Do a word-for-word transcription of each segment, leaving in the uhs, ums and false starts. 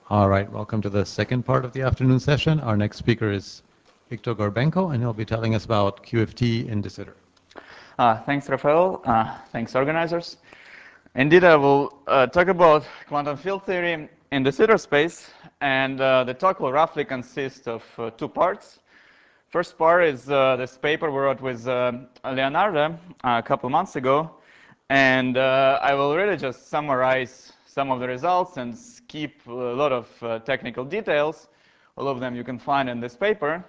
All right, welcome to the second part of the afternoon session. Our next speaker is Victor Gorbenko, and he'll be telling us about Q F T in de Sitter. Uh, thanks, Rafael. Uh, thanks, organizers. Indeed, I will uh, talk about quantum field theory in de Sitter space, and uh, the talk will roughly consist of uh, two parts. First part is uh, this paper we wrote with uh, Leonardo uh, a couple months ago, and uh, I will really just summarize some of the results and skip a lot of uh, technical details. All of them you can find in this paper.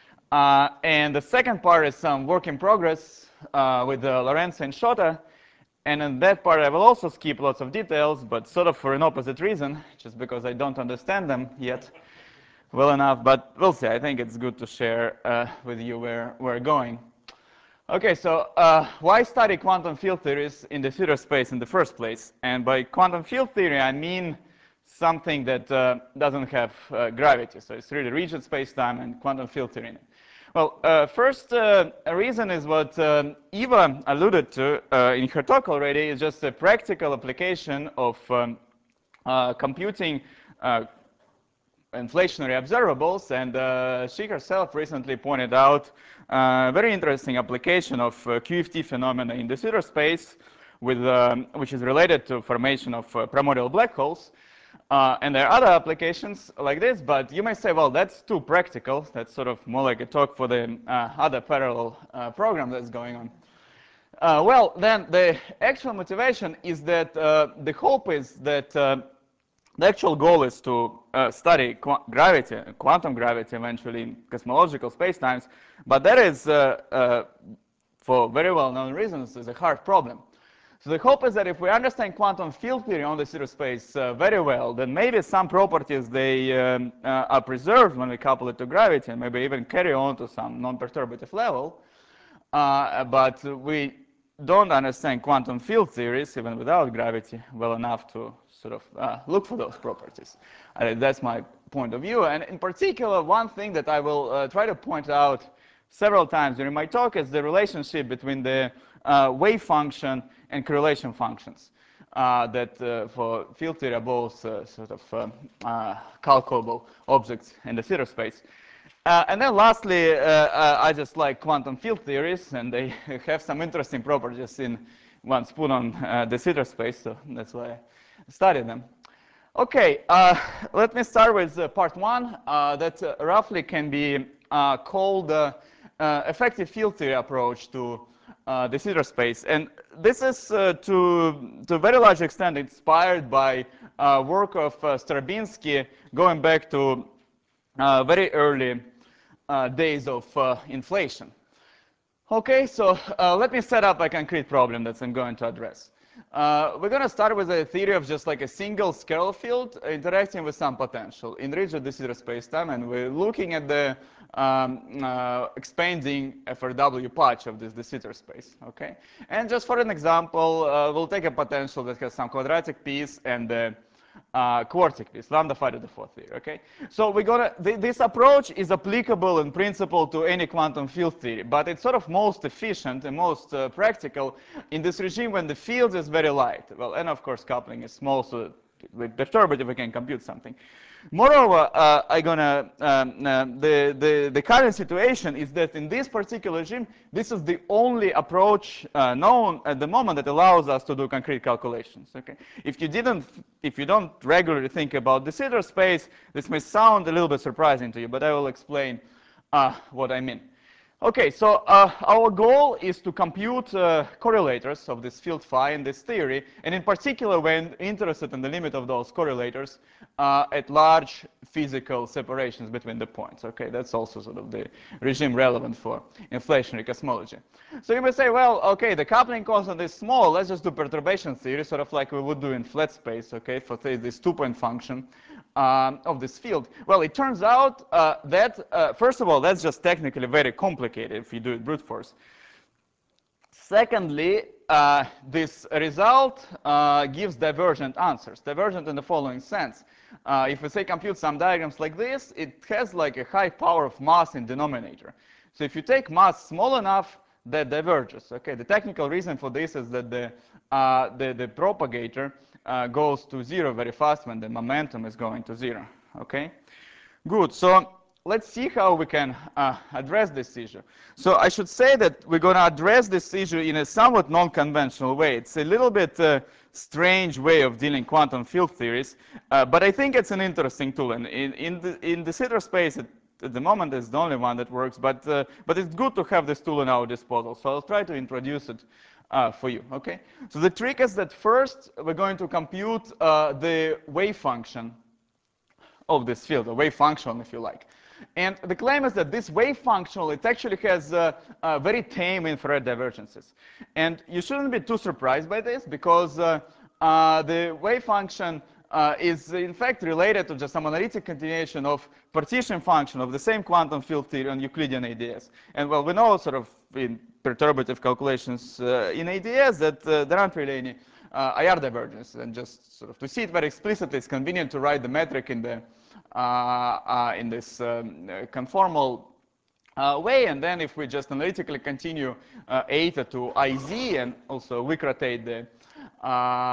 Uh, and the second part is some work in progress uh, with uh, Lorenzo and Shota. And in that part, I will also skip lots of details, but sort of for an opposite reason, just because I don't understand them yet well enough. But we'll see. I think it's good to share uh, with you where we're going. Okay, so uh, why study quantum field theories in de Sitter space in the first place? And by quantum field theory, I mean something that uh, doesn't have uh, gravity. So it's really rigid space-time and quantum field theory. Well, uh, first uh, reason is what um, Eva alluded to uh, in her talk already, is just a practical application of um, uh, computing uh, inflationary observables, and uh, she herself recently pointed out a very interesting application of uh, Q F T phenomena in de Sitter space, with, um, which is related to formation of uh, primordial black holes. Uh, and there are other applications like this, but you may say, well, that's too practical. That's sort of more like a talk for the uh, other parallel uh, program that's going on. Uh, well, then the actual motivation is that uh, the hope is that uh, the actual goal is to uh, study qu gravity, quantum gravity, eventually in cosmological spacetimes, but that is, uh, uh, for very well-known reasons, is a hard problem. So the hope is that if we understand quantum field theory on de Sitter space uh, very well, then maybe some properties they um, uh, are preserved when we couple it to gravity, and maybe even carry on to some non-perturbative level. Uh, but we don't understand quantum field theories, even without gravity, well enough to sort of uh, look for those properties. Uh, that's my point of view. And in particular, one thing that I will uh, try to point out several times during my talk is the relationship between the uh, wave function and correlation functions. Uh, that uh, for field theory are both uh, sort of um, uh, calculable objects in de Sitter space. Uh, and then lastly, uh, uh, I just like quantum field theories, and they have some interesting properties in one spoon on uh, de Sitter space, so that's why I studied them. Okay, uh, let me start with uh, part one uh, that uh, roughly can be uh, called the uh, effective field theory approach to uh, de Sitter space. And this is uh, to, to a very large extent inspired by uh, work of uh, Stravinsky going back to uh, very early uh, days of uh, inflation. Okay, so uh, let me set up a concrete problem that I'm going to address. Uh, we're going to start with a theory of just like a single scalar field interacting with some potential in rigid de Sitter spacetime, and we're looking at the um, uh, expanding F R W patch of this de Sitter space. Okay, and just for an example, uh, we'll take a potential that has some quadratic piece and the uh, quartic piece, lambda phi to the fourth theory, okay? So we're gonna, th this approach is applicable in principle to any quantum field theory, but it's sort of most efficient and most uh, practical in this regime when the field is very light. Well, and of course coupling is small, so with perturbative we can compute something. Moreover, uh, I gonna um, uh, the, the the current situation is that in this particular regime, this is the only approach uh, known at the moment that allows us to do concrete calculations. Okay, if you didn't, if you don't regularly think about de Sitter space, this may sound a little bit surprising to you, but I will explain uh, what I mean. Okay, so uh, our goal is to compute uh, correlators of this field phi in this theory, and in particular, we're interested in the limit of those correlators uh, at large physical separations between the points. Okay, that's also sort of the regime relevant for inflationary cosmology. So you may say, well, okay, the coupling constant is small. Let's just do perturbation theory, sort of like we would do in flat space. Okay, for this two-point function. Um, of this field. Well, it turns out uh, that, uh, first of all, that's just technically very complicated if you do it brute force. Secondly, uh, this result uh, gives divergent answers. Divergent in the following sense. Uh, if we say compute some diagrams like this, it has like a high power of mass in denominator. So if you take mass small enough, that diverges. Okay, the technical reason for this is that the, uh, the, the propagator uh, goes to zero very fast when the momentum is going to zero, okay? Good, so let's see how we can uh, address this issue. So I should say that we're going to address this issue in a somewhat non-conventional way. It's a little bit uh, strange way of dealing quantum field theories, uh, but I think it's an interesting tool. And in, in, the, in de Sitter space, it, at the moment, it's the only one that works, but, uh, but it's good to have this tool in our disposal. So I'll try to introduce it uh, for you, okay? So the trick is that first, we're going to compute uh, the wave function of this field, a wave function, if you like. And the claim is that this wave function, it actually has uh, uh, very tame infrared divergences. And you shouldn't be too surprised by this, because uh, uh, the wave function uh, is, in fact, related to just some analytic continuation of partition function of the same quantum field theory on Euclidean A D S. And, well, we know sort of in perturbative calculations uh, in A D S that uh, there aren't really any uh, I R divergence. And just sort of to see it very explicitly, it's convenient to write the metric in the Uh, uh, in this um, conformal uh, way, and then if we just analytically continue uh, eta to I Z and also weak rotate the uh,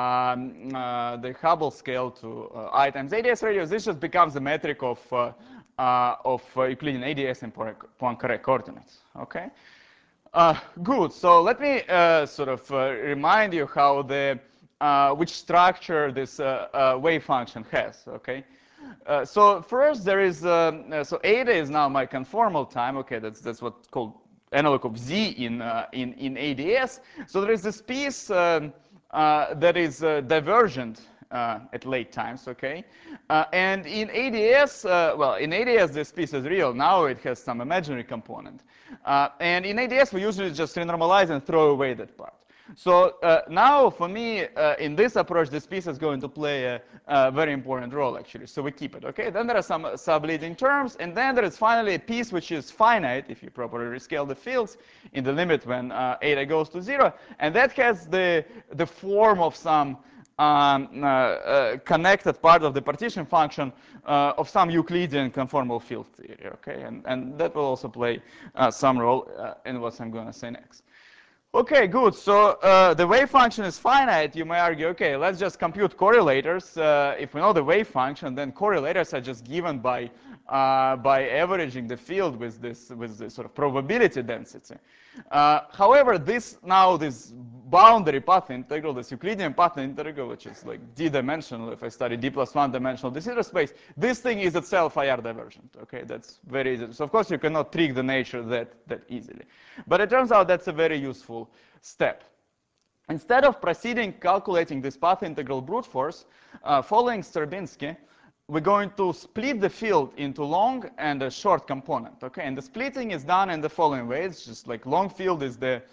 uh, the Hubble scale to uh, I times A D S radius, this just becomes the metric of uh, uh, of uh, Euclidean A D S and Poincare coordinates. Okay. Uh, good. So let me uh, sort of uh, remind you how the uh, which structure this uh, uh, wave function has. Okay. Uh, so first there is, um, uh, so eta is now my conformal time. Okay, that's that's what's called analog of Z in uh, in in A D S. So there is this piece um, uh, that is uh, divergent uh, at late times. Okay, uh, and in A D S, uh, well, in A D S this piece is real. Now it has some imaginary component, uh, and in A D S we usually just renormalize and throw away that part. So uh, now, for me, uh, in this approach, this piece is going to play a, a very important role, actually. So we keep it, okay? Then there are some subleading terms, and then there is finally a piece which is finite, if you properly rescale the fields, in the limit when uh, eta goes to zero. And that has the, the form of some um, uh, uh, connected part of the partition function uh, of some Euclidean conformal field theory, okay? And, and that will also play uh, some role uh, in what I'm going to say next. Okay, good. So uh, the wave function is finite. You may argue, okay, let's just compute correlators. Uh, if we know the wave function, then correlators are just given by uh, by averaging the field with this with this sort of probability density. Uh, however, this now this boundary path integral, this Euclidean path integral, which is like d-dimensional. If I study d plus one dimensional de Sitter space, this thing is itself I R divergent. Okay, that's very easy. So of course you cannot trick the nature that that easily, but it turns out that's a very useful step. Instead of proceeding calculating this path integral brute force, uh, following Stravinsky, we're going to split the field into long and a short component, okay? And the splitting is done in the following way. It's just like long field is the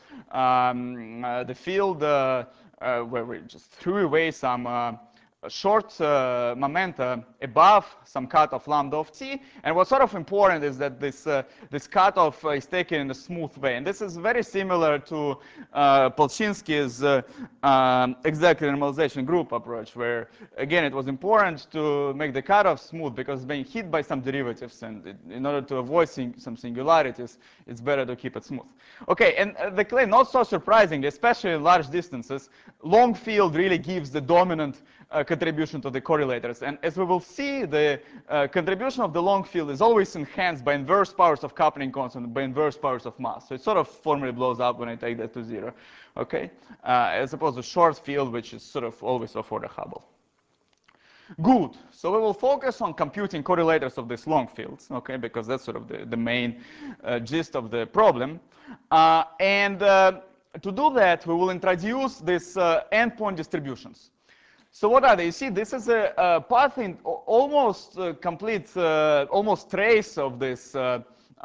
um, uh, the field uh, uh, where we just threw away some uh, short uh, momenta above some cutoff lambda of t. And what's sort of important is that this uh, this cutoff uh, is taken in a smooth way. And this is very similar to uh, Polchinski's uh, um, exact normalization group approach, where, again, it was important to make the cutoff smooth because it's being hit by some derivatives. And it, in order to avoid sing some singularities, it's better to keep it smooth. OK, and uh, the claim, not so surprising, especially in large distances, long field really gives the dominant Uh, contribution to the correlators. And as we will see, the uh, contribution of the long field is always enhanced by inverse powers of coupling constant, by inverse powers of mass. So it sort of formally blows up when I take that to zero, okay? Uh, as opposed to short field, which is sort of always for the Hubble. Good. So we will focus on computing correlators of these long fields, okay? Because that's sort of the, the main uh, gist of the problem. Uh, and uh, to do that, we will introduce these uh, endpoint distributions. So what are they? You see, this is a, a path in almost uh, complete, uh, almost trace of this uh,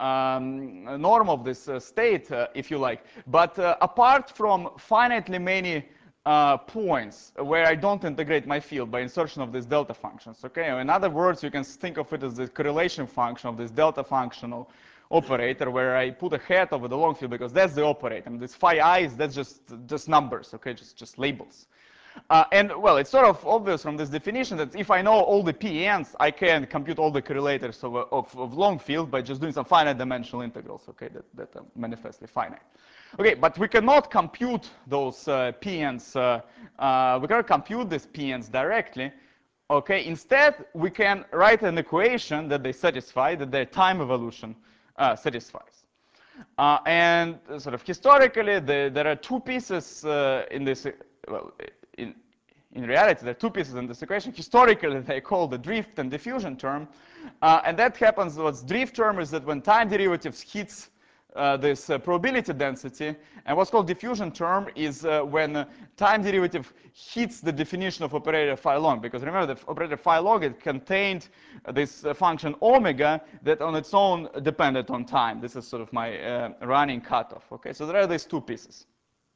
um, norm of this uh, state, uh, if you like. But uh, apart from finitely many uh, points where I don't integrate my field by insertion of these delta functions. Okay. In other words, you can think of it as the correlation function of this delta functional operator, where I put a hat over the long field because that's the operator. And this phi i's, that's just just numbers. Okay, just just labels. Uh, and, well, it's sort of obvious from this definition that if I know all the P Ns, I can compute all the correlators of, of, of long field by just doing some finite dimensional integrals, okay, that, that are manifestly finite. Okay, but we cannot compute those uh, P Ns. Uh, uh, we cannot compute these P Ns directly. Okay, instead we can write an equation that they satisfy, that their time evolution uh, satisfies. Uh, and uh, sort of historically, the, there are two pieces uh, in this. Uh, well, in in reality, there are two pieces in this equation. Historically, they call the drift and diffusion term, uh, and that happens. What's drift term is that when time derivatives hits Uh, this uh, probability density, and what's called diffusion term is uh, when uh, time derivative hits the definition of operator phi long, because remember the operator phi long, it contained uh, this uh, function omega that on its own depended on time. This is sort of my uh, running cutoff. Okay, so there are these two pieces.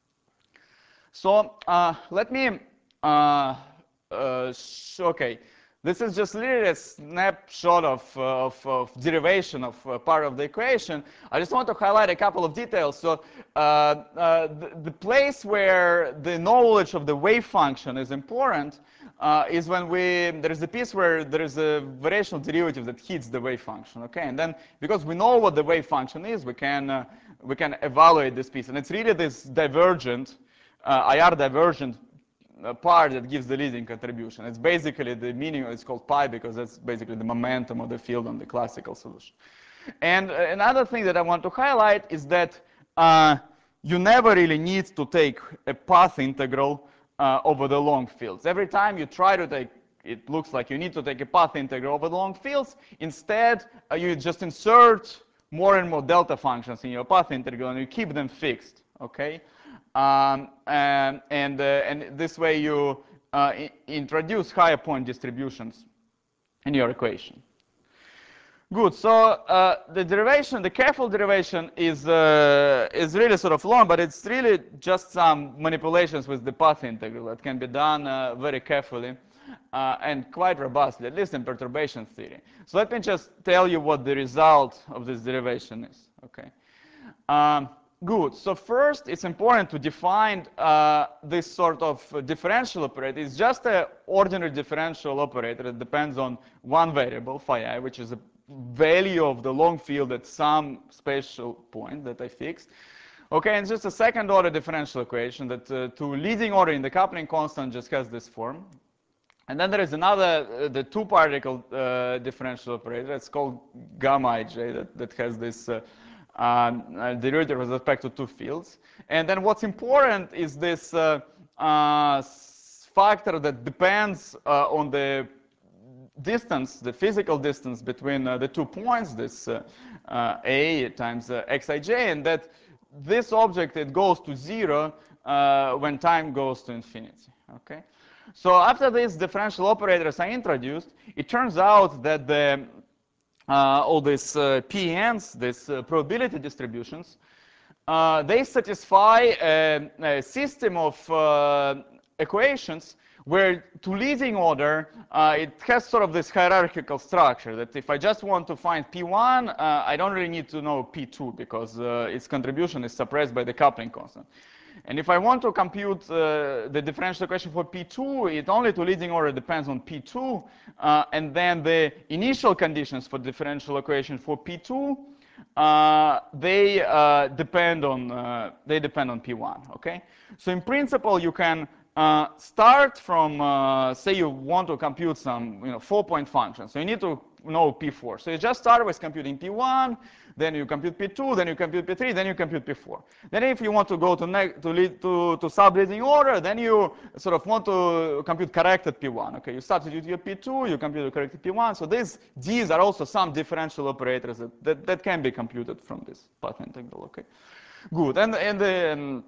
So uh, let me uh, uh, okay. This is just literally a snapshot of, uh, of, of derivation of uh, part of the equation. I just want to highlight a couple of details. So uh, uh, the, the place where the knowledge of the wave function is important uh, is when we, there is a piece where there is a variational derivative that hits the wave function, okay? And then because we know what the wave function is, we can, uh, we can evaluate this piece. And it's really this divergent, uh, I R divergent a part that gives the leading contribution. It's basically the meaning, it's called pi because that's basically the momentum of the field on the classical solution. And uh, another thing that I want to highlight is that uh, you never really need to take a path integral uh, over the long fields. Every time you try to take, it looks like you need to take a path integral over the long fields. Instead, uh, you just insert more and more delta functions in your path integral and you keep them fixed, okay? Um, and and, uh, and this way you uh, introduce higher point distributions in your equation. Good. So uh, the derivation, the careful derivation, is uh, is really sort of long, but it's really just some manipulations with the path integral that can be done uh, very carefully uh, and quite robustly, at least in perturbation theory. So let me just tell you what the result of this derivation is. Okay. Um, Good. So first, it's important to define uh, this sort of differential operator. It's just an ordinary differential operator that depends on one variable, phi I, which is a value of the long field at some spatial point that I fixed. Okay, and it's just a second order differential equation that uh, to leading order in the coupling constant just has this form. And then there is another, uh, the two particle uh, differential operator. It's called gamma ij that, that has this uh, Um, uh, derivative with respect to two fields. And then what's important is this uh, uh, factor that depends uh, on the distance, the physical distance between uh, the two points, this uh, uh, a times uh, xij, and that this object, it goes to zero uh, when time goes to infinity, okay? So after these differential operators are introduced, it turns out that the Uh, all these uh, P Ns, these uh, probability distributions, uh, they satisfy a, a system of uh, equations where to leading order, uh, it has sort of this hierarchical structure that if I just want to find P one, uh, I don't really need to know P two because uh, its contribution is suppressed by the coupling constant. And if I want to compute uh, the differential equation for P two, it only to leading order depends on P two. Uh, and then the initial conditions for differential equation for P two, uh, they uh, depend on uh, they depend on P one. Okay. So in principle, you can uh, start from uh, say you want to compute some you know four-point function. So you need to know P four. So you just start with computing P one, then you compute P two, then you compute P three, then you compute P four. Then if you want to go to to lead to, to subleading order, then you sort of want to compute corrected P one. Okay, you start with your P two, you compute the corrected P one. So these D's are also some differential operators that, that, that can be computed from this path integral. Okay, good. And and then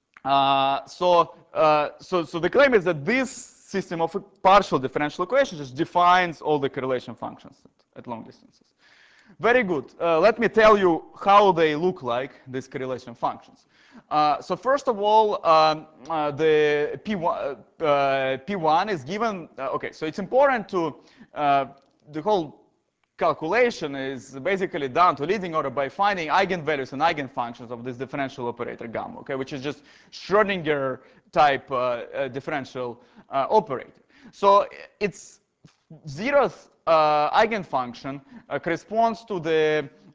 uh, so uh, so so the claim is that this system of partial differential equations just defines all the correlation functions at, at long distances. Very good. Uh, let me tell you how they look like, these correlation functions. Uh, so first of all, um, uh, the P one, uh, P one is given, uh, okay, so it's important to, uh, the whole calculation is basically done to leading order by finding eigenvalues and eigenfunctions of this differential operator gamma, okay, which is just Schrodinger type uh, uh, differential uh, operator. So it's zeroth uh, eigenfunction uh, corresponds to the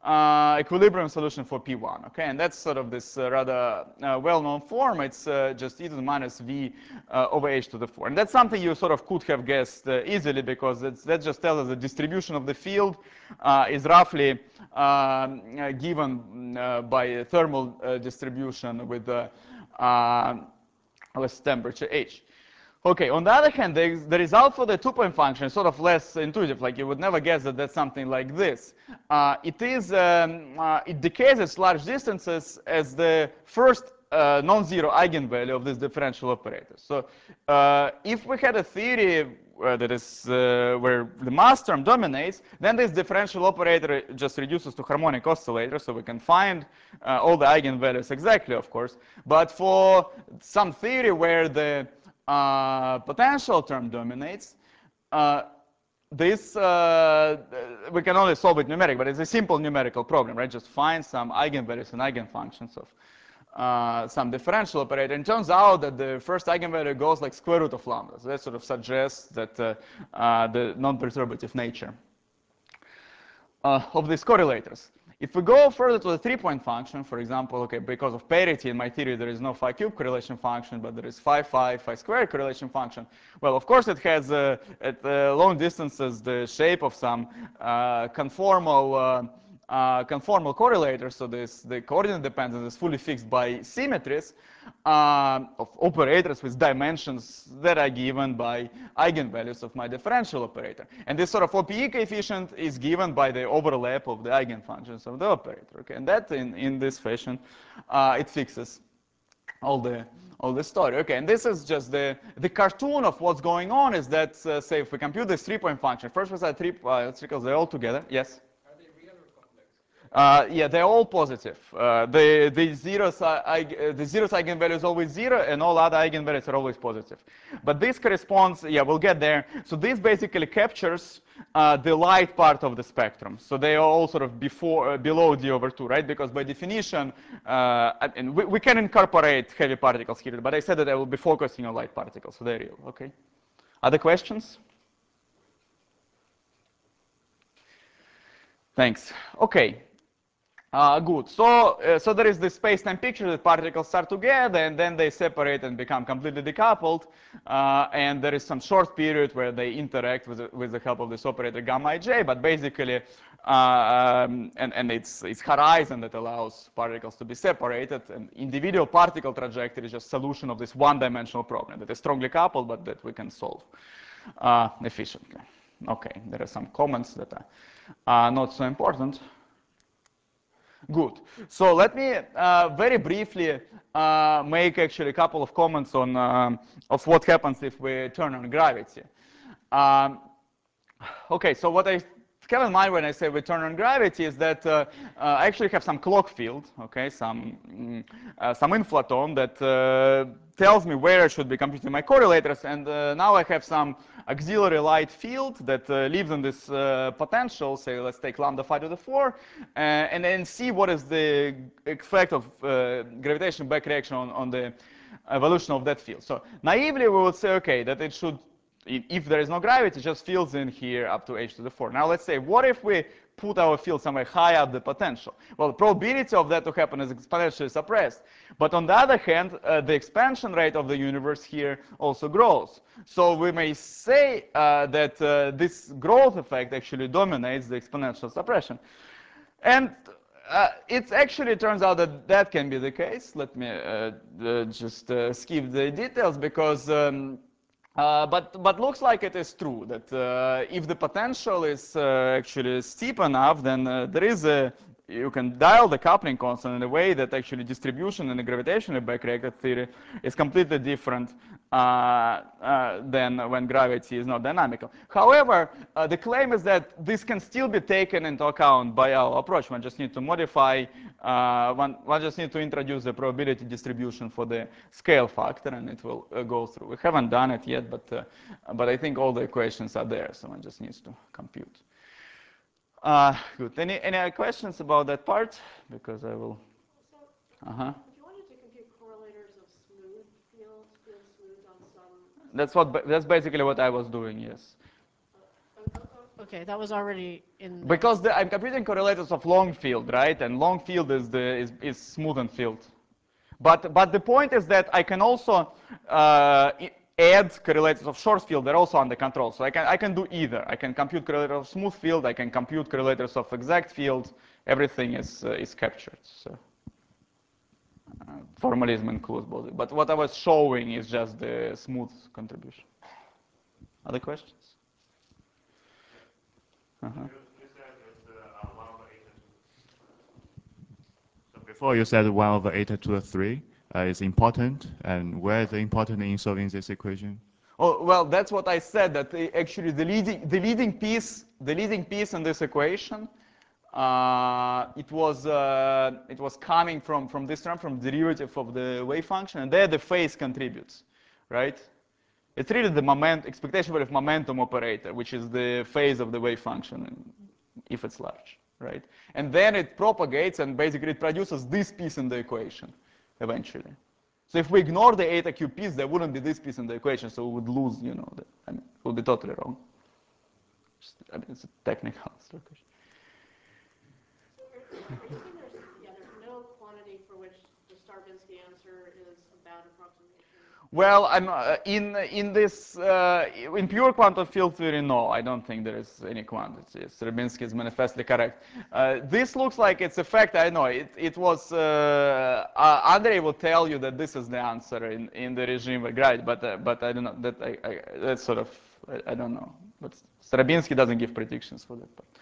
uh, equilibrium solution for P one, okay? And that's sort of this uh, rather uh, well-known form. It's uh, just e to the minus v uh, over h to the four. And that's something you sort of could have guessed uh, easily, because it's, that just tells us the distribution of the field uh, is roughly um, uh, given uh, by a thermal uh, distribution with the uh, with temperature h. Okay, on the other hand, the, the result for the two-point function is sort of less intuitive. Like, you would never guess that that's something like this. Uh, it is, um, uh, it decays at large distances as the first uh, non-zero eigenvalue of this differential operator. So uh, if we had a theory uh, that is uh, where the mass term dominates, then this differential operator just reduces to harmonic oscillator, so we can find uh, all the eigenvalues exactly, of course. But for some theory where the uh, potential term dominates, uh, this, uh, we can only solve it numeric, but it's a simple numerical problem, right? Just find some eigenvalues and eigenfunctions of uh, some differential operator. And it turns out that the first eigenvalue goes like square root of lambda. So that sort of suggests that uh, uh, the non-perturbative nature uh, of these correlators. If we go further to the three-point function, for example, okay, because of parity in my theory, there is no phi cube correlation function, but there is phi phi phi squared correlation function. Well, of course, it has uh, at uh, long distances the shape of some uh, conformal uh, uh, conformal correlator. So this the coordinate dependence is fully fixed by symmetries um, of operators with dimensions that are given by eigenvalues of my differential operator. And this sort of O P E coefficient is given by the overlap of the eigenfunctions of the operator. Okay, and that in in this fashion, uh, it fixes all the all the story. Okay, and this is just the the cartoon of what's going on. Is that uh, say if we compute this three-point function, first we said three uh, circles, they're all together. Yes. Uh, yeah, they're all positive. Uh, the the zeros are, I, uh, the zeros eigenvalue is always zero, and all other eigenvalues are always positive. But this corresponds. Yeah, we'll get there. So this basically captures uh, the light part of the spectrum. So they are all sort of before uh, below d over two, right? Because by definition, uh, and we, we can incorporate heavy particles here. But I said that I will be focusing on light particles, so they're real. Okay. Other questions? Thanks. Okay. Uh, good. So, uh, so there is this space-time picture that particles start together, and then they separate and become completely decoupled. Uh, and there is some short period where they interact with the, with the help of this operator gamma ij. But basically, uh, um, and and it's it's horizon that allows particles to be separated. And individual particle trajectory is just solution of this one-dimensional problem that is strongly coupled, but that we can solve uh, efficiently. Okay. There are some comments that are uh, not so important. Good. So let me uh, very briefly uh, make actually a couple of comments on um, of what happens if we turn on gravity. Um, okay, so what I have in mind when I say we turn on gravity is that uh, uh, I actually have some clock field, okay, some mm, uh, some inflaton that uh, tells me where I should be computing my correlators, and uh, now I have some auxiliary light field that uh, lives in this uh, potential. Say, let's take lambda phi to the four, uh, and then see what is the effect of uh, gravitational back reaction on, on the evolution of that field. So naively, we would say, okay, that it should, if there is no gravity, it just fills in here up to h to the four. Now let's say, what if we put our field somewhere high up the potential? Well, the probability of that to happen is exponentially suppressed. But on the other hand, uh, the expansion rate of the universe here also grows. So we may say uh, that uh, this growth effect actually dominates the exponential suppression. And uh, it actually turns out that that can be the case. Let me uh, uh, just uh, skip the details, because um, uh, but but looks like it is true that uh, if the potential is uh, actually steep enough, then uh, there is a you can dial the coupling constant in a way that actually distribution in the gravitational backreactor theory is completely different uh, uh, than when gravity is not dynamical. However, uh, the claim is that this can still be taken into account by our approach. One just need to modify, uh, one, one just need to introduce the probability distribution for the scale factor, and it will uh, go through. We haven't done it yet, but, uh, but I think all the equations are there, so one just needs to compute. Uh, good. Any any other questions about that part? Because I will. So, uh huh. if you wanted to compute correlators of smooth fields, fields smooth on some. That's what. That's basically what I was doing. Yes. Uh, Okay, that was already in there. Because the, I'm computing correlators of long field, right? And long field is the is, is smoothened field. But but the point is that I can also uh, add correlators of short field. They're also under control. So I can I can do either. I can compute correlators of smooth field. I can compute correlators of exact field. Everything is uh, is captured. So uh, formalism includes both. But what I was showing is just the smooth contribution. Other questions? Uh-huh. Before you said one over eta to the three uh, is important, and where is it important in solving this equation? Oh, well, that's what I said, that the, actually the leading, the leading piece, the leading piece in this equation, uh, it was uh, it was coming from from this term, from derivative of the wave function, and there the phase contributes, right? It's really the moment expectation value of momentum operator, which is the phase of the wave function, if it's large, right? And then it propagates, and basically it produces this piece in the equation, eventually. So if we ignore the eta q piece, there wouldn't be this piece in the equation, so we would lose, you know, the, I mean, it would be totally wrong. Just, I mean, it's a technical question. So are, are you saying there's, yeah, there's no quantity for which the Stravinsky answer is a bad approximation? Well, I'm uh, in in this uh, in pure quantum field theory. No, I don't think there is any quantity. Stravinsky is manifestly correct. Uh, this looks like it's a fact. I know it. It was uh, uh, Andrei will tell you that this is the answer in in the regime, right? But uh, but I don't know that. I, I that's sort of I, I don't know. But Stravinsky doesn't give predictions for that part.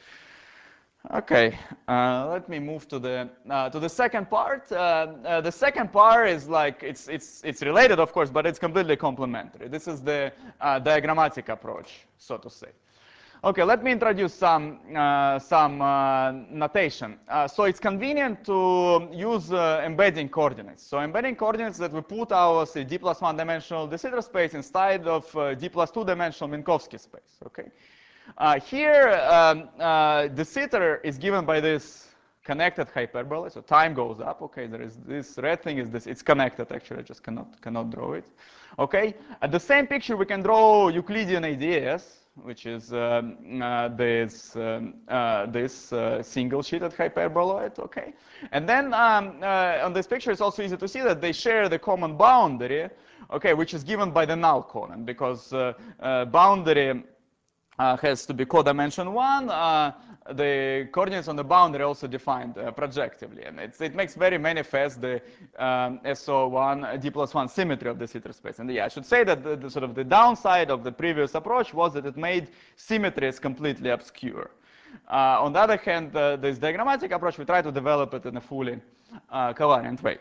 Okay, uh, let me move to the uh, to the second part. Uh, uh, the second part is like it's it's it's related, of course, but it's completely complementary. This is the uh, diagrammatic approach, so to say. Okay, let me introduce some uh, some uh, notation. Uh, so it's convenient to use uh, embedding coordinates. So embedding coordinates that we put our say, d plus one dimensional de Sitter space inside of uh, d plus two dimensional Minkowski space. Okay. Uh, here, um, uh, de Sitter is given by this connected hyperbola, so time goes up. Okay, there is this red thing is this. It's connected actually. I just cannot cannot draw it. Okay. At the same picture, we can draw Euclidean A D S, which is um, uh, this um, uh, this uh, single-sheeted hyperboloid. Okay. And then um, uh, on this picture, it's also easy to see that they share the common boundary. Okay, which is given by the null coordinate because uh, uh, boundary. Uh, has to be codimension one. Uh, the coordinates on the boundary are also defined uh, projectively, and it's, it makes very manifest the um, S O one d plus one symmetry of the Sitter space. And yeah, I should say that the, the sort of the downside of the previous approach was that it made symmetries completely obscure. Uh, on the other hand, uh, this diagrammatic approach, we try to develop it in a fully uh, covariant way.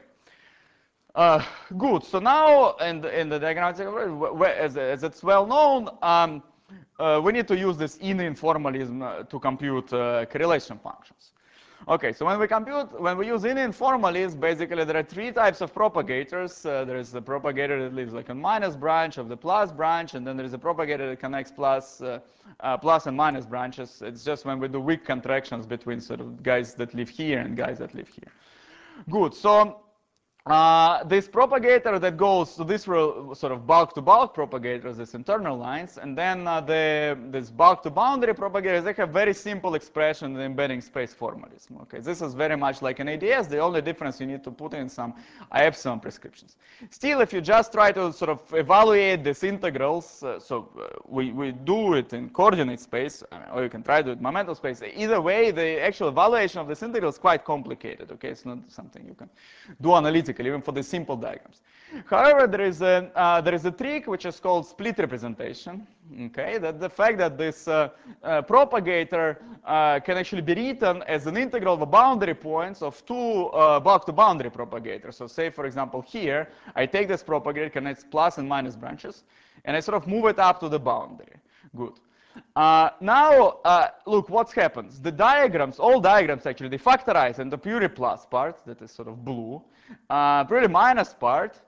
Uh, good. So now, in, in the diagrammatic approach, as, as it's well known, um, Uh, we need to use this in formalism uh, to compute uh, correlation functions. Okay, so when we compute, when we use in formalism, basically there are three types of propagators. Uh, there is the propagator that lives like a minus branch of the plus branch, and then there is a propagator that connects plus, uh, uh, plus and minus branches. It's just when we do weak contractions between sort of guys that live here and guys that live here. Good. So. Uh, this propagator that goes to this sort of bulk-to-bulk propagators, these internal lines, and then uh, the this bulk-to-boundary propagators, they have very simple expression in the embedding space formalism. Okay, this is very much like an A D S. The only difference you need to put in some I epsilon prescriptions. Still, if you just try to sort of evaluate these integrals, uh, so uh, we we do it in coordinate space, I mean, or you can try to do it in momental space. Either way, the actual evaluation of this integral is quite complicated. Okay, it's not something you can do analytically, even for the simple diagrams. However, there is a uh, there is a trick which is called split representation. Okay, that the fact that this uh, uh, propagator uh, can actually be written as an integral of the boundary points of two uh, bulk-to-boundary propagators. So, say for example here, I take this propagator, connects plus and minus branches, and I sort of move it up to the boundary. Good. Uh, now, uh, look what happens. The diagrams, all diagrams actually, they factorize in the pure plus part, that is sort of blue, uh, pure minus part,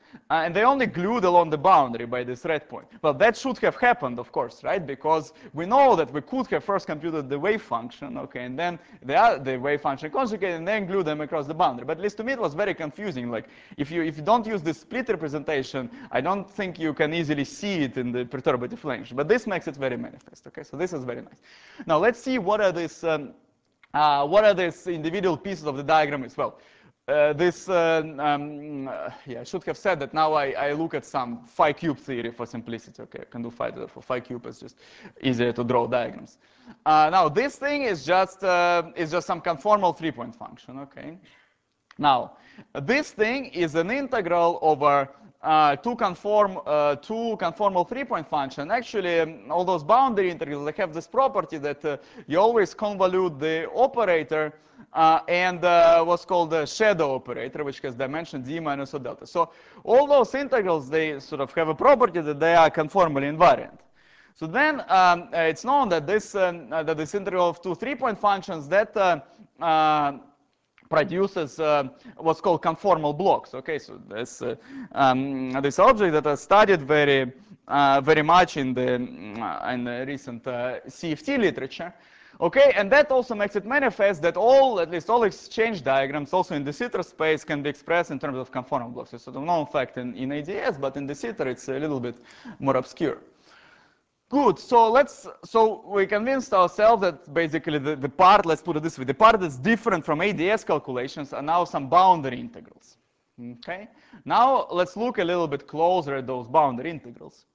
uh, and they only glued along the boundary by this red point. Well, that should have happened, of course, right? Because we know that we could have first computed the wave function, okay, and then the, the wave function conjugated, and then glue them across the boundary. But at least to me, it was very confusing. Like, if you if you don't use this split representation, I don't think you can easily see it in the perturbative language. But this makes it very manifest, okay? So this is very nice. Now, let's see what are these, um, uh, what are these individual pieces of the diagram as well. Uh, this, uh, um, uh, yeah, I should have said that now I, I look at some phi cube theory for simplicity. Okay, I can do phi for phi cube. It's just easier to draw diagrams. Uh, now this thing is just uh, is just some conformal three-point function. Okay. Now this thing is an integral over uh, two conform uh, two conformal three-point function. Actually, um, all those boundary integrals, they have this property that uh, you always convolute the operator. Uh, and uh, what's called the shadow operator, which has dimension d minus O delta. So all those integrals, they sort of have a property that they are conformally invariant. So then um, uh, it's known that this um, uh, that this integral of two three-point functions that uh, uh, produces uh, what's called conformal blocks. Okay, so this uh, um, this object that is studied very uh, very much in the in the recent uh, C F T literature. Okay, and that also makes it manifest that all, at least all exchange diagrams, also in de Sitter space, can be expressed in terms of conformal blocks. It's sort of known fact in, in A D S, but in de Sitter it's a little bit more obscure. Good, so let's, so we convinced ourselves that basically the, the part, let's put it this way, the part that's different from A D S calculations are now some boundary integrals. Okay, now let's look a little bit closer at those boundary integrals.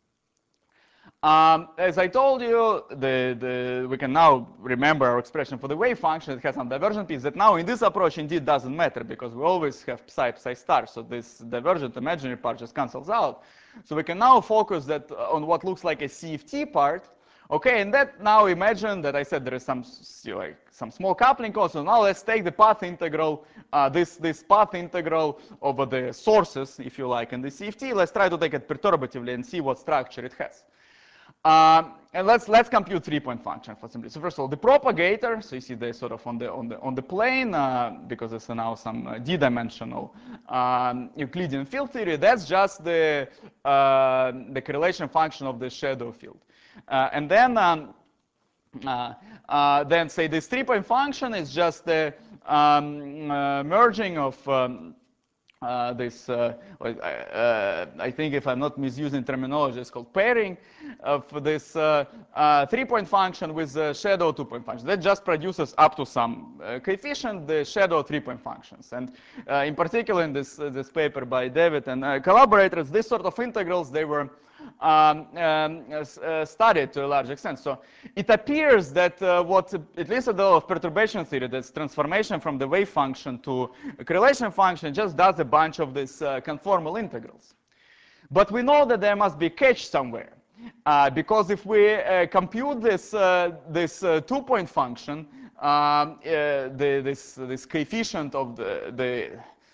Um, as I told you, the, the, we can now remember our expression for the wave function. It has some divergent piece that now in this approach indeed doesn't matter because we always have psi, psi star. So this divergent imaginary part just cancels out. So we can now focus that on what looks like a C F T part. Okay, and that now imagine that I said there is some like some small coupling code. So now let's take the path integral, uh, this this path integral over the sources, if you like, in the C F T. Let's try to take it perturbatively and see what structure it has. Um, and let's let's compute three-point function for simplicity. So first of all, the propagator. So you see they sort of on the on the on the plane uh, because it's now some uh, d-dimensional um, Euclidean field theory. That's just the uh, the correlation function of the shadow field. Uh, and then um, uh, uh, then say this three-point function is just the um, uh, merging of um, Uh, this, uh, uh, I think if I'm not misusing terminology, it's called pairing of this uh, uh, three-point function with the shadow two-point function. That just produces up to some uh, coefficient the shadow three-point functions. And uh, in particular in this, uh, this paper by David and uh, collaborators, this sort of integrals, they were Um, um, uh, studied to a large extent. So it appears that uh, what, at least at the level of perturbation theory, this transformation from the wave function to a correlation function just does a bunch of these uh, conformal integrals. But we know that there must be a catch somewhere. Uh, because if we uh, compute this, uh, this uh, two-point function, um, uh, the, this, this coefficient of the, the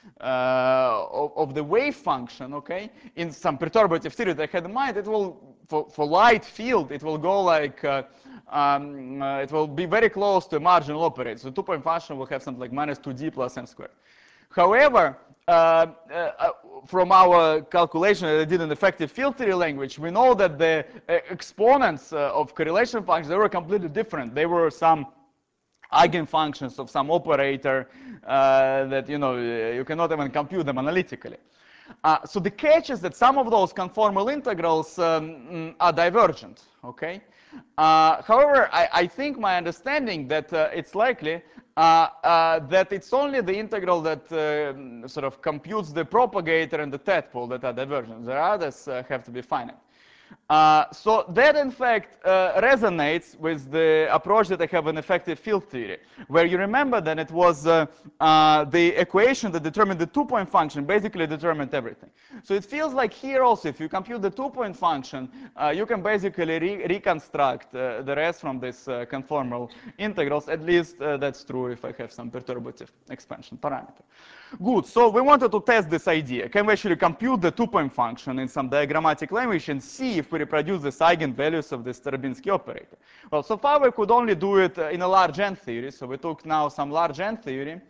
Uh, of, of the wave function, okay, in some perturbative theory that I had in mind, it will, for, for light field, it will go like, uh, um, uh, it will be very close to a marginal operator. So two-point function will have something like minus two d plus m squared. However, uh, uh, from our calculation that I did in effective field theory language, we know that the uh, exponents uh, of correlation functions, they were completely different. They were some eigenfunctions of some operator uh, that, you know, you cannot even compute them analytically. Uh, so the catch is that some of those conformal integrals um, are divergent, okay? Uh, however, I, I think my understanding that uh, it's likely uh, uh, that it's only the integral that uh, sort of computes the propagator and the tadpole that are divergent. The others uh, have to be finite. Uh, so that, in fact, uh, resonates with the approach that I have in effective field theory, where you remember that it was uh, uh, the equation that determined the two-point function basically determined everything. So it feels like here also, if you compute the two-point function, uh, you can basically re reconstruct uh, the rest from these uh, conformal integrals. At least uh, that's true if I have some perturbative expansion parameter. Good, so we wanted to test this idea. Can we actually compute the two-point function in some diagrammatic language and see if we reproduce the eigenvalues of this Stravinsky operator? Well, so far we could only do it uh, in a large N theory. So we took now some large N theory.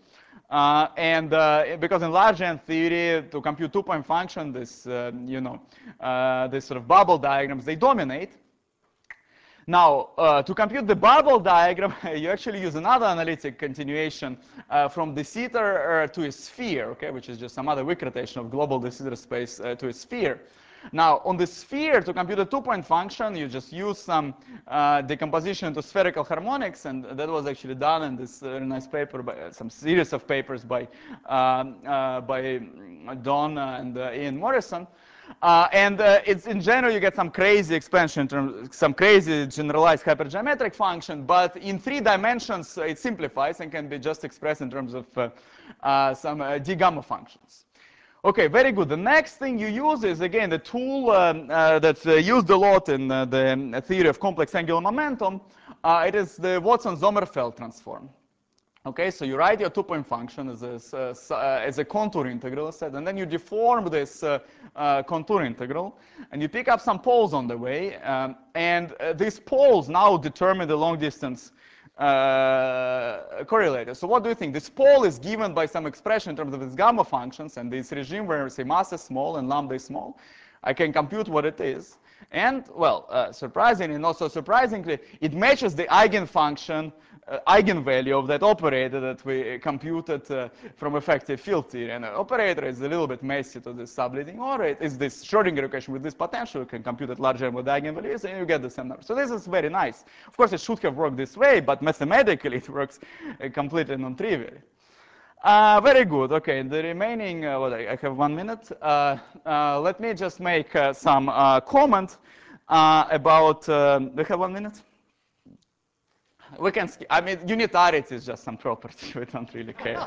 Uh, and uh, because in large N theory, to compute two-point function, this, uh, you know, uh, this sort of bubble diagrams, they dominate. Now, uh, to compute the bubble diagram, you actually use another analytic continuation uh, from de Sitter uh, to a sphere, okay, which is just some other weak rotation of global de Sitter space uh, to a sphere. Now, on the sphere, to compute a two-point function, you just use some uh, decomposition into spherical harmonics, and that was actually done in this very nice paper, by uh, some series of papers by, um, uh, by Don and uh, Ian Morrison. Uh, and uh, it's in general, you get some crazy expansion, term, some crazy generalized hypergeometric function, but in three dimensions, uh, it simplifies and can be just expressed in terms of uh, uh, some uh, d gamma functions. Okay, very good. The next thing you use is, again, the tool um, uh, that's uh, used a lot in uh, the theory of complex angular momentum. Uh, it is the Watson-Sommerfeld transform. Okay, so you write your two-point function as a, uh, as a contour integral set, and then you deform this uh, uh, contour integral, and you pick up some poles on the way, um, and uh, these poles now determine the long-distance uh, correlator. So what do you think? This pole is given by some expression in terms of its gamma functions, and this regime where, say, mass is small and lambda is small. I can compute what it is. And, well, uh, surprisingly, not so surprisingly, it matches the eigenfunction, uh, eigenvalue of that operator that we computed uh, from effective field theory. And the operator is a little bit messy to this subleading order. It is this Schrodinger equation with this potential. You can compute it larger with eigenvalues, and you get the same number. So this is very nice. Of course, it should have worked this way, but mathematically, it works uh, completely non-trivially. Uh, very good. Okay, the remaining, uh, what, I have one minute. Uh, uh, let me just make uh, some uh, comment uh, about, um, we have one minute? We can skip. I mean, unitarity is just some property. We don't really care.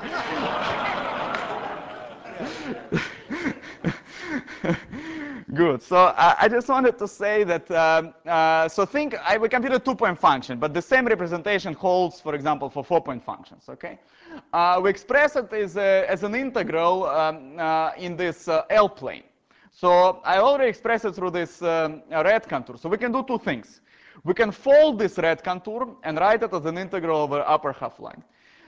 Good. So uh, I just wanted to say that, um, uh, so think, I, we compute a two-point function, but the same representation holds, for example, for four-point functions, okay? Uh, we express it as, a, as an integral um, uh, in this uh, L plane. So I already expressed it through this um, red contour. So we can do two things. We can fold this red contour and write it as an integral over upper half line.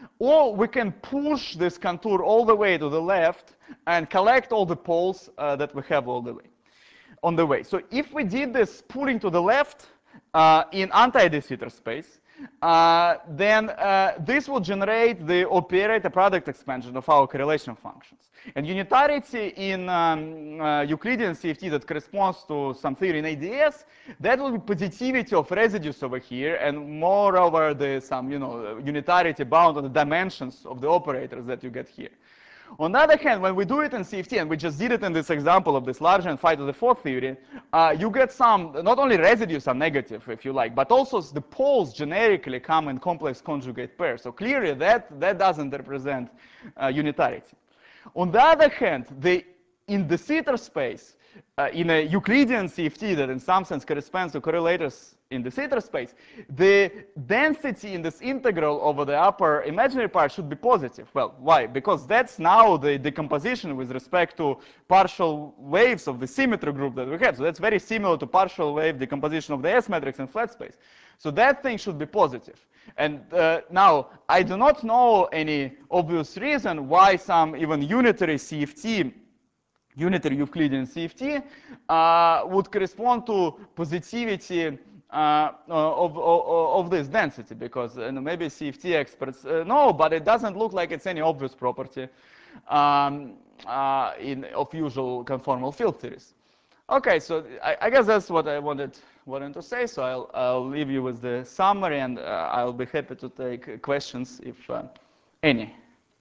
Or we can push this contour all the way to the left and collect all the poles uh, that we have all the way, on the way. So if we did this pulling to the left uh, in anti-de Sitter space, uh, then uh, this will generate the operator product expansion of our correlation functions. And unitarity in um, uh, Euclidean C F T that corresponds to some theory in A D S, that will be positivity of residues over here, and moreover, the some you know unitarity bound on the dimensions of the operators that you get here. On the other hand, when we do it in C F T, and we just did it in this example of this large and phi to the fourth theory, uh, you get some, not only residues are negative, if you like, but also the poles generically come in complex conjugate pairs. So clearly that, that doesn't represent uh, unitarity. On the other hand, the, in de Sitter space, uh, in a Euclidean C F T that in some sense corresponds to correlators in de Sitter space, the density in this integral over the upper imaginary part should be positive. Well, why? Because that's now the decomposition with respect to partial waves of the symmetry group that we have. So that's very similar to partial wave decomposition of the S matrix in flat space. So that thing should be positive. And uh, now, I do not know any obvious reason why some even unitary C F T, unitary Euclidean C F T, uh, would correspond to positivity Uh, of, of, of this density, because uh, maybe C F T experts uh, know, but it doesn't look like it's any obvious property um, uh, in, of usual conformal field theories. Okay, so I, I guess that's what I wanted, wanted to say, so I'll, I'll leave you with the summary, and uh, I'll be happy to take questions, if uh, any.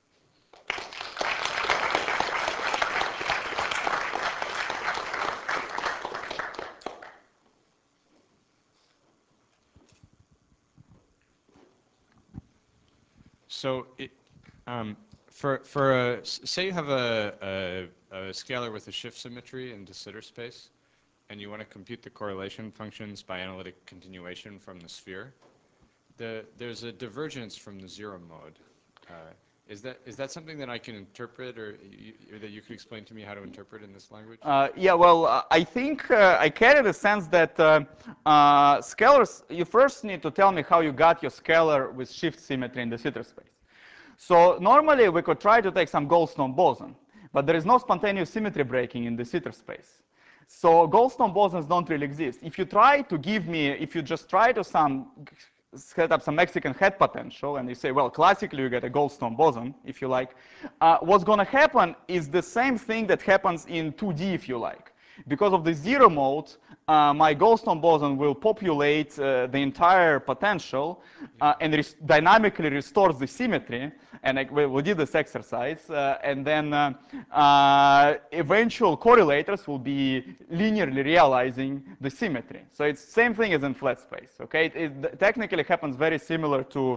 So, it, um, for for a, say you have a, a, a scalar with a shift symmetry in de Sitter space, and you want to compute the correlation functions by analytic continuation from the sphere, the there's a divergence from the zero mode. Uh, is that is that something that I can interpret, or, you, or that you could explain to me how to interpret in this language? Uh, yeah, well, uh, I think uh, I carry the sense that uh, uh, scalars, you first need to tell me how you got your scalar with shift symmetry in de Sitter space. So normally we could try to take some Goldstone boson, but there is no spontaneous symmetry breaking in the Sitter space. So Goldstone bosons don't really exist. If you try to give me, if you just try to some set up some Mexican head potential, and you say, well, classically you get a Goldstone boson, if you like, uh, what's going to happen is the same thing that happens in two D, if you like. Because of the zero mode, uh, my Goldstone boson will populate uh, the entire potential uh, and res dynamically restores the symmetry. And I, we, we did this exercise, uh, and then uh, uh, eventual correlators will be linearly realizing the symmetry. So it's the same thing as in flat space. Okay, it, it technically happens very similar to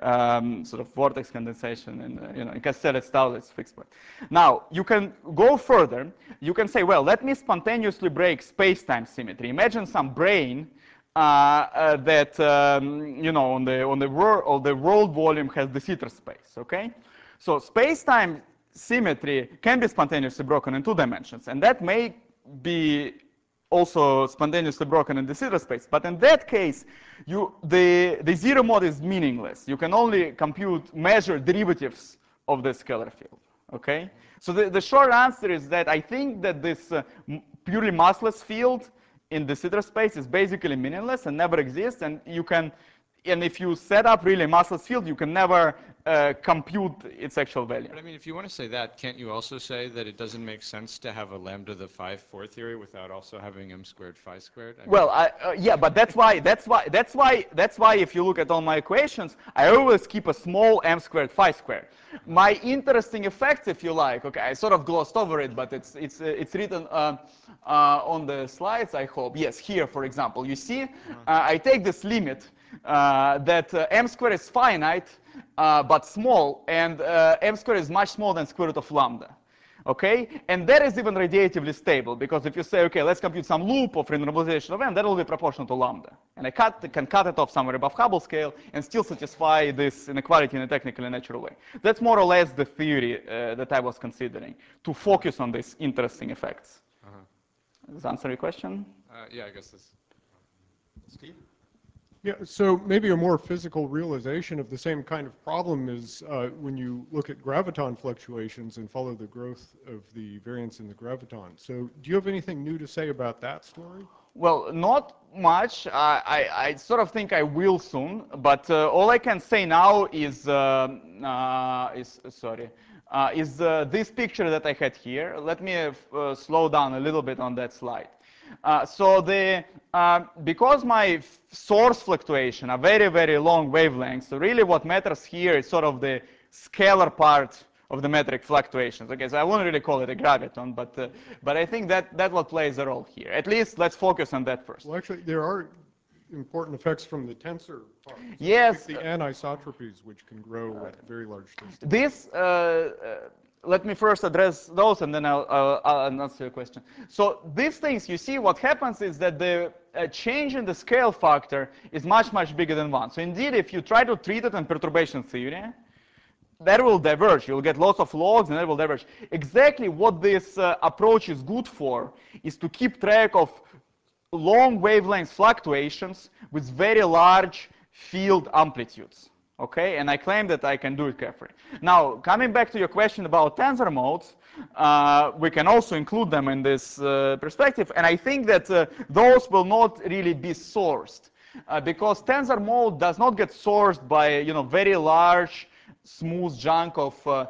um, sort of vortex condensation in uh, you know in Castells-Staulitz fixed point. Now you can go further. You can say, well, let me spontaneously break space-time symmetry. Imagine some brain uh, uh, that um, you know on the on the world on the world volume has de Sitter space. Okay, so space-time symmetry can be spontaneously broken in two dimensions, and that may be also spontaneously broken in de Sitter space. But in that case, you the the zero mode is meaningless. You can only compute measure derivatives of the scalar field. Okay, so the, the short answer is that I think that this uh, purely massless field in de Sitter space is basically meaningless and never exists, and you can, and if you set up really massless field, you can never uh, compute its actual value. But I mean, if you want to say that, can't you also say that it doesn't make sense to have a lambda the phi four theory without also having m squared phi squared? I mean, Well, I, uh, yeah, but that's why that's why that's why that's why if you look at all my equations, I always keep a small m squared phi squared. My interesting effects, if you like, okay, I sort of glossed over it, but it's it's uh, it's written uh, uh, on the slides, I hope. Yes, here, for example, you see, uh, I take this limit uh, that uh, m squared is finite uh, but small, and uh, m squared is much smaller than square root of lambda. Okay, and that is even radiatively stable, because if you say, okay, let's compute some loop of renormalization of n, that will be proportional to lambda. And I cut, can cut it off somewhere above Hubble scale and still satisfy this inequality in a technically natural way. That's more or less the theory uh, that I was considering, to focus on these interesting effects. Uh-huh. Does that answer your question? Uh, yeah, I guess that's. Steve? Yeah, so maybe a more physical realization of the same kind of problem is uh, when you look at graviton fluctuations and follow the growth of the variance in the graviton. So do you have anything new to say about that story? Well, not much. I, I, I sort of think I will soon, but uh, all I can say now is, uh, uh, is sorry, uh, is uh, this picture that I had here. Let me uh, slow down a little bit on that slide. Uh, so the uh, because my source fluctuation are very, very long wavelengths, so really what matters here is sort of the scalar part of the metric fluctuations. Okay, so I wouldn't really call it a graviton, but uh, but I think that that what plays a role here. At least let's focus on that first. Well, actually, there are important effects from the tensor part. So Yes. like the anisotropies, which can grow at very large distance. This, uh, uh, let me first address those, and then I'll, uh, I'll answer your question. So these things, you see, what happens is that the uh, change in the scale factor is much, much bigger than one. So indeed, if you try to treat it in perturbation theory, that will diverge. You'll get lots of logs, and that will diverge. Exactly what this uh, approach is good for is to keep track of long wavelength fluctuations with very large field amplitudes. Okay, and I claim that I can do it carefully. Now, coming back to your question about tensor modes, uh, we can also include them in this uh, perspective, and I think that uh, those will not really be sourced, uh, because tensor mode does not get sourced by you know very large smooth chunk of uh,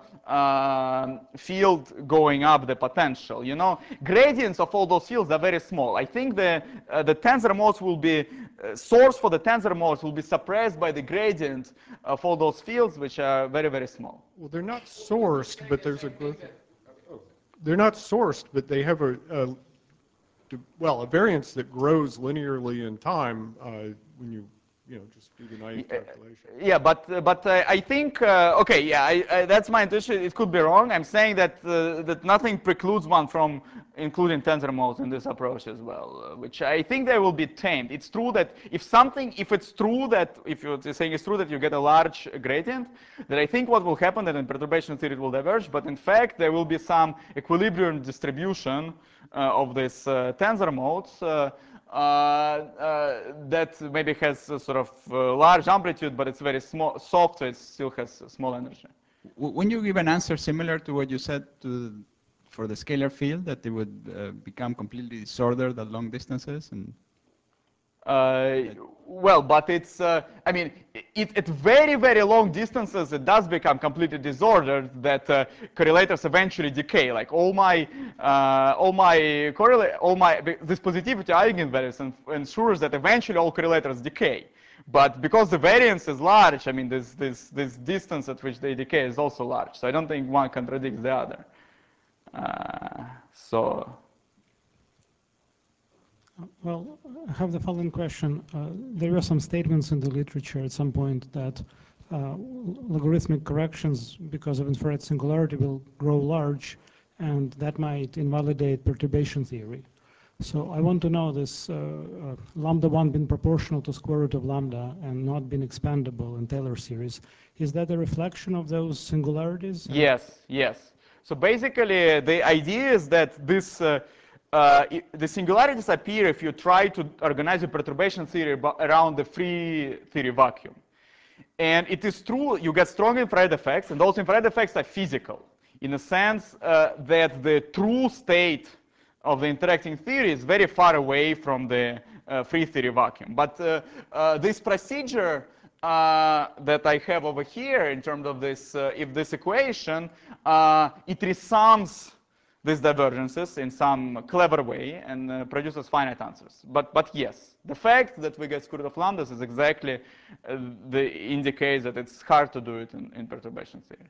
uh, field going up the potential. You know, gradients of all those fields are very small. I think the uh, the tensor modes will be uh, source for the tensor modes will be suppressed by the gradient of all those fields, which are very, very small. Well, they're not sourced, but there's a growth. Oh, they're not sourced, but they have a, a well, a variance that grows linearly in time uh, when you, you know, just do the naive calculation. Yeah, but uh, but uh, I think uh, okay, yeah, I, I, that's my intuition. It could be wrong. I'm saying that uh, that nothing precludes one from including tensor modes in this approach as well, uh, which I think they will be tamed. It's true that if something, if it's true that if you're saying it's true that you get a large gradient, that I think what will happen that in perturbation theory it will diverge, but in fact there will be some equilibrium distribution uh, of these uh, tensor modes. Uh, Uh, uh, that maybe has a sort of uh, large amplitude, but it's very small, soft, so it still has small energy. W- When you give an answer similar to what you said to, for the scalar field, that it would uh, become completely disordered at long distances, and Uh, well, but it's, uh, I mean, it, at very, very long distances, it does become completely disordered that uh, correlators eventually decay. Like all my, uh, all my correlate, all my, this positivity eigenvalues ensures that eventually all correlators decay. But because the variance is large, I mean, this, this, this distance at which they decay is also large. So I don't think one contradicts the other. Uh, so. Well, I have the following question. Uh, there were some statements in the literature at some point that uh, logarithmic corrections because of infrared singularity will grow large, and that might invalidate perturbation theory. So I want to know this uh, uh, lambda one being proportional to square root of lambda and not being expandable in Taylor series. Is that a reflection of those singularities? Yes, yes. So basically, the idea is that this uh, uh, it, the singularities appear if you try to organize a perturbation theory around the free theory vacuum. And it is true, you get strong infrared effects, and those infrared effects are physical, in the sense uh, that the true state of the interacting theory is very far away from the uh, free theory vacuum. But uh, uh, this procedure uh, that I have over here in terms of this, uh, if this equation, uh, it resums these divergences in some clever way and uh, produces finite answers. But, but yes, the fact that we get square root of lambdas is exactly uh, the indicates that it's hard to do it in, in perturbation theory.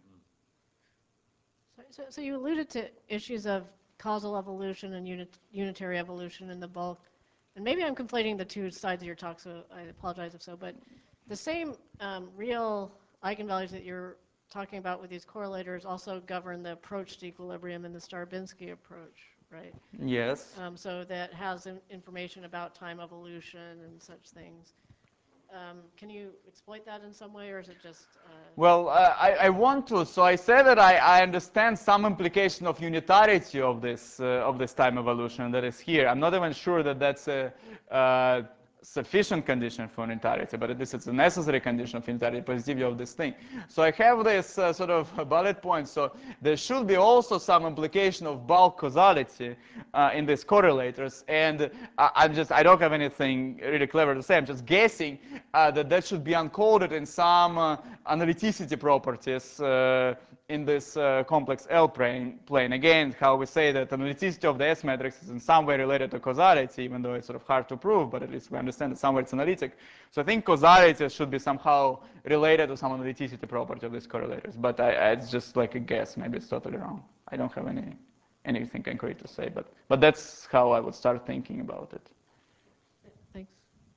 So, so, so you alluded to issues of causal evolution and unit, unitary evolution in the bulk. And maybe I'm conflating the two sides of your talk, so I apologize if so. But the same um, real eigenvalues that you're talking about with these correlators also govern the approach to equilibrium in the Starbinsky approach, right? Yes. Um, so that has in information about time evolution and such things. Um, can you exploit that in some way, or is it just? Uh... Well, uh, I, I want to. So I said that I, I understand some implication of unitarity of this uh, of this time evolution that is here. I'm not even sure that that's a uh, sufficient condition for unitarity, but at least it's a necessary condition of unitarity, positivity of this thing. So I have this uh, sort of bullet point. So there should be also some implication of bulk causality uh, in these correlators. And I, I'm just, I don't have anything really clever to say. I'm just guessing uh, that that should be encoded in some uh, analyticity properties uh, in this uh, complex L plane, plane. Again, how we say that analyticity of the S matrix is in some way related to causality, even though it's sort of hard to prove, but at least we understand that somewhere it's analytic. So I think causality should be somehow related to some analyticity property of these correlators. But I, I, it's just like a guess. Maybe it's totally wrong. I don't have any anything concrete to say, but, but that's how I would start thinking about it. Thanks.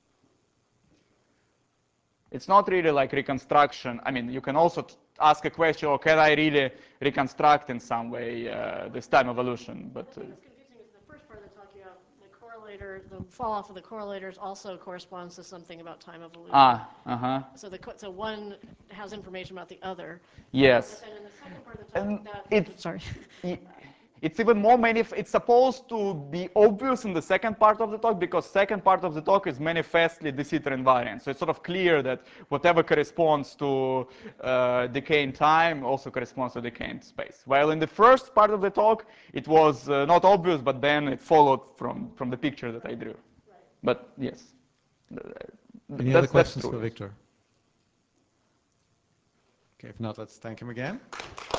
It's not really like reconstruction. I mean, you can also ask a question, or can I really reconstruct in some way uh, this time evolution? But uh, the thing that's confusing is the first part of the talk, you have the correlator, the fall off of the correlators also corresponds to something about time evolution. ah, uh-huh. So the so one has information about the other. Yes. And then in the second part of the talk, And that it, sorry. It's even more manif it's supposed to be obvious in the second part of the talk, because second part of the talk is manifestly de Sitter invariant. So it's sort of clear that whatever corresponds to uh, decay in time also corresponds to decay in space. While in the first part of the talk, it was uh, not obvious, but then it followed from, from the picture that I drew. Right. But yes. Any that's, other questions that's for true. Victor? Okay, if not, let's thank him again.